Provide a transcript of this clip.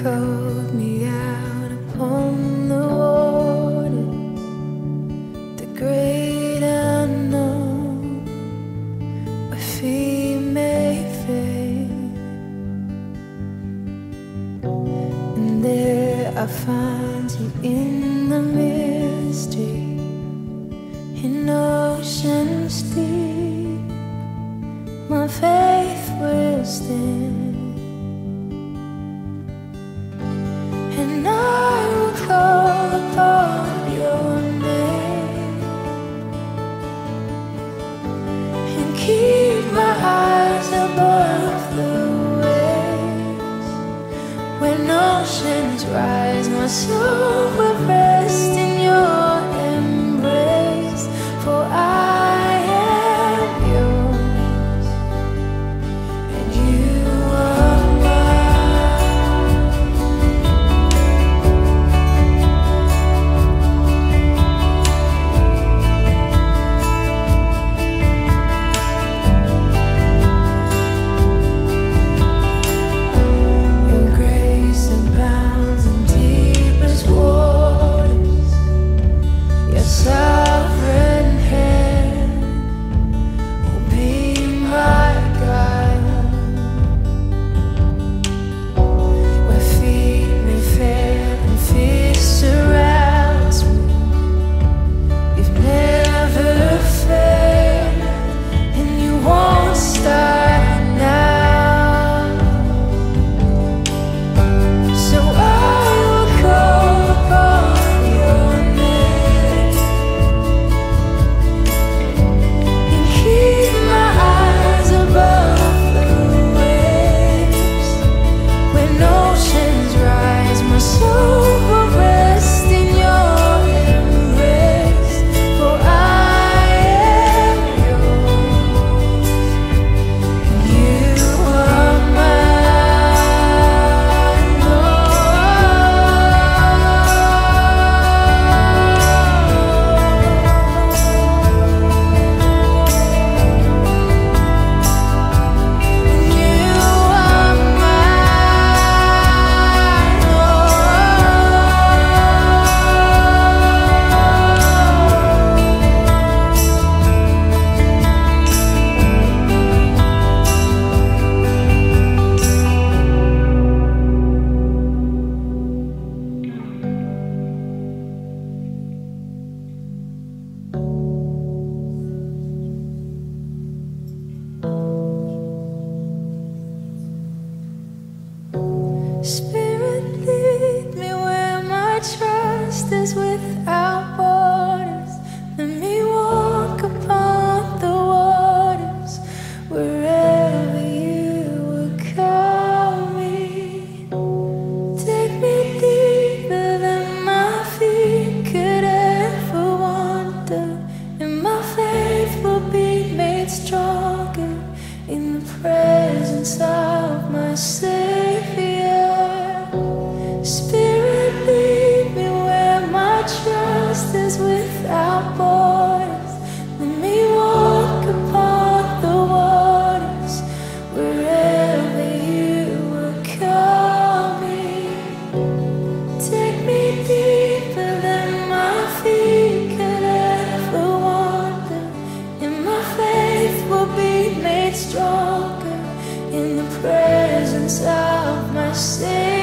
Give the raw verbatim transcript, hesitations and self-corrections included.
called me out upon the water, the great unknown, where feet may fail. And there I find you in the mystery, in oceans deep. My faith will stand, and I will call upon your name, and keep my eyes above the waves. When oceans rise, my soul will rest in your embrace, for I am yours, and you are mine. Your grace abounds in deepest waters, your sovereign hand will be my guide. Where feet may fail and fear surrounds me, you've never failed, and you won't start now. So I will call upon your name, and keep my eyes above the waves. When oceans rise, my soul will rest in your embrace, for I am yours, and you are mine, and you are Spirit, lead me where my trust is without borders. Let me walk upon the waters, wherever you would call me. Take me deeper than my feet could ever wander, and my faith will be made stronger in the presence of my Savior. Spirit, lead me where my trust is without borders. Let me walk upon the waters, wherever you would call me. Take me deeper than my feet could ever wander, and my faith will be made stronger in the presence of my Savior.